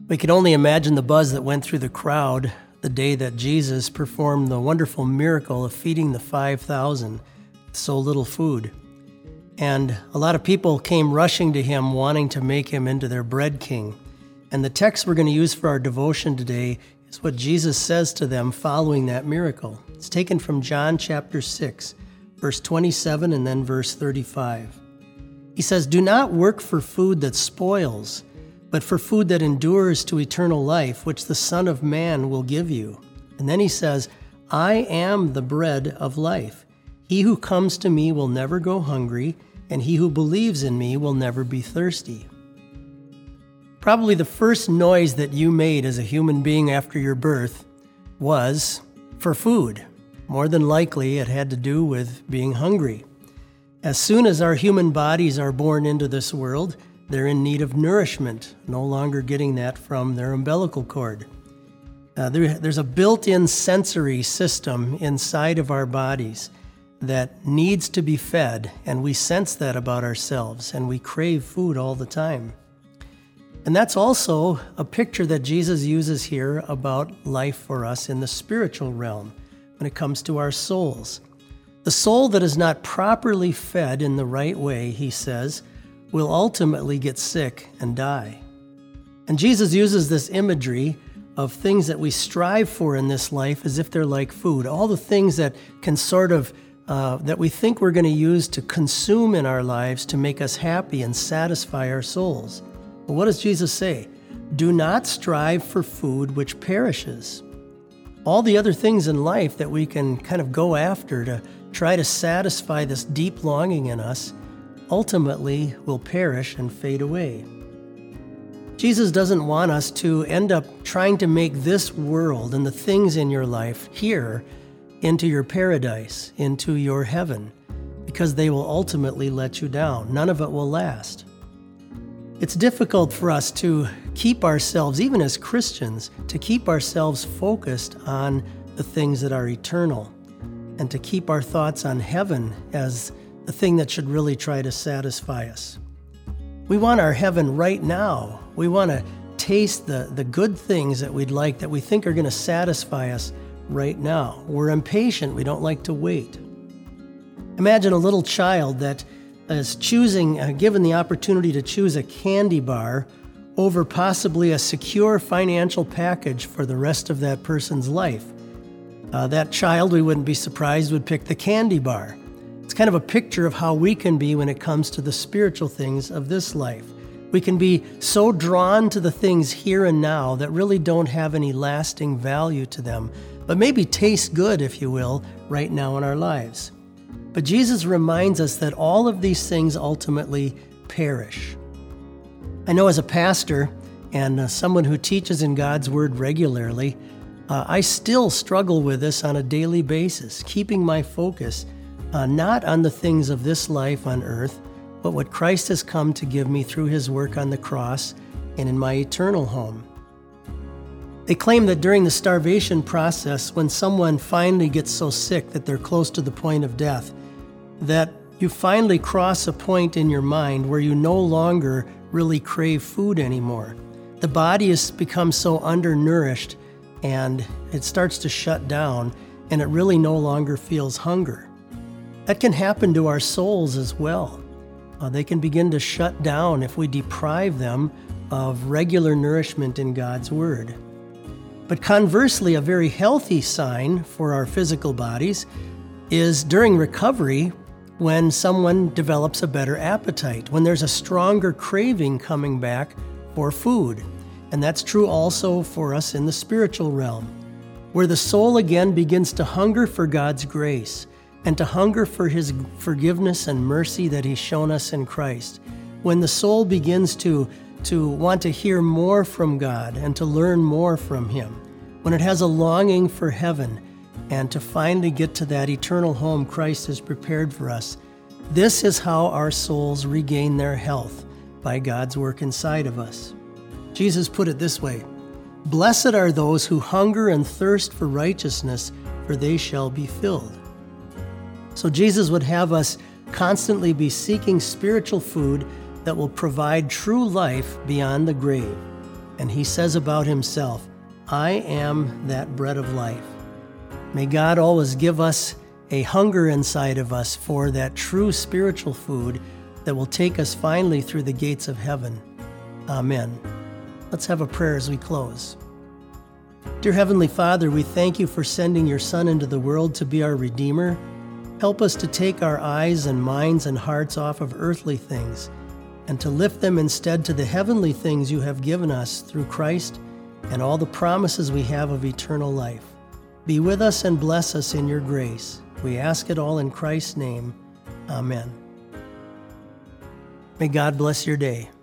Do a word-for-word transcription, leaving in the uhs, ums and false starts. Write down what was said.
We can only imagine the buzz that went through the crowd the day that Jesus performed the wonderful miracle of feeding the five thousand with so little food. And a lot of people came rushing to him, wanting to make him into their bread king. And the text we're going to use for our devotion today is what Jesus says to them following that miracle. It's taken from John chapter six, verse twenty-seven and then verse thirty-five. He says, "Do not work for food that spoils, but for food that endures to eternal life, which the Son of Man will give you." And then he says, "I am the bread of life. He who comes to me will never go hungry, and he who believes in me will never be thirsty." Probably the first noise that you made as a human being after your birth was for food. More than likely, it had to do with being hungry. As soon as our human bodies are born into this world, they're in need of nourishment, no longer getting that from their umbilical cord. Uh, there, there's a built-in sensory system inside of our bodies that needs to be fed, and we sense that about ourselves, and we crave food all the time. And that's also a picture that Jesus uses here about life for us in the spiritual realm when it comes to our souls. The soul that is not properly fed in the right way, he says, will ultimately get sick and die. And Jesus uses this imagery of things that we strive for in this life as if they're like food. All the things that can sort of, uh, that we think we're going to use to consume in our lives to make us happy and satisfy our souls. But what does Jesus say? Do not strive for food which perishes. All the other things in life that we can kind of go after to try to satisfy this deep longing in us ultimately will perish and fade away. Jesus doesn't want us to end up trying to make this world and the things in your life here into your paradise, into your heaven, because they will ultimately let you down. None of it will last. It's difficult for us to keep ourselves, even as Christians, to keep ourselves focused on the things that are eternal and to keep our thoughts on heaven as the thing that should really try to satisfy us. We want our heaven right now. We want to taste the, the good things that we'd like, that we think are going to satisfy us right now. We're impatient. We don't like to wait. Imagine a little child that is choosing, uh, given the opportunity to choose a candy bar over possibly a secure financial package for the rest of that person's life. Uh, that child, we wouldn't be surprised, would pick the candy bar. It's kind of a picture of how we can be when it comes to the spiritual things of this life. We can be so drawn to the things here and now that really don't have any lasting value to them, but maybe taste good, if you will, right now in our lives. But Jesus reminds us that all of these things ultimately perish. I know as a pastor and uh, someone who teaches in God's Word regularly, uh, I still struggle with this on a daily basis, keeping my focus uh, not on the things of this life on earth, but what Christ has come to give me through his work on the cross and in my eternal home. They claim that during the starvation process, when someone finally gets so sick that they're close to the point of death, that you finally cross a point in your mind where you no longer really crave food anymore. The body has become so undernourished and it starts to shut down and it really no longer feels hunger. That can happen to our souls as well. Uh, they can begin to shut down if we deprive them of regular nourishment in God's Word. But conversely, a very healthy sign for our physical bodies is during recovery when someone develops a better appetite, when there's a stronger craving coming back for food. And that's true also for us in the spiritual realm, where the soul again begins to hunger for God's grace and to hunger for his forgiveness and mercy that he's shown us in Christ. When the soul begins to, to want to hear more from God and to learn more from him, when it has a longing for heaven and to finally get to that eternal home Christ has prepared for us, this is how our souls regain their health, by God's work inside of us. Jesus put it this way: "Blessed are those who hunger and thirst for righteousness, for they shall be filled." So Jesus would have us constantly be seeking spiritual food that will provide true life beyond the grave. And he says about himself, I am that bread of life. May God always give us a hunger inside of us for that true spiritual food that will take us finally through the gates of heaven. Amen. Let's have a prayer as we close. Dear Heavenly Father, we thank you for sending your Son into the world to be our Redeemer. Help us to take our eyes and minds and hearts off of earthly things and to lift them instead to the heavenly things you have given us through Christ and all the promises we have of eternal life. Be with us and bless us in your grace. We ask it all in Christ's name. Amen. May God bless your day.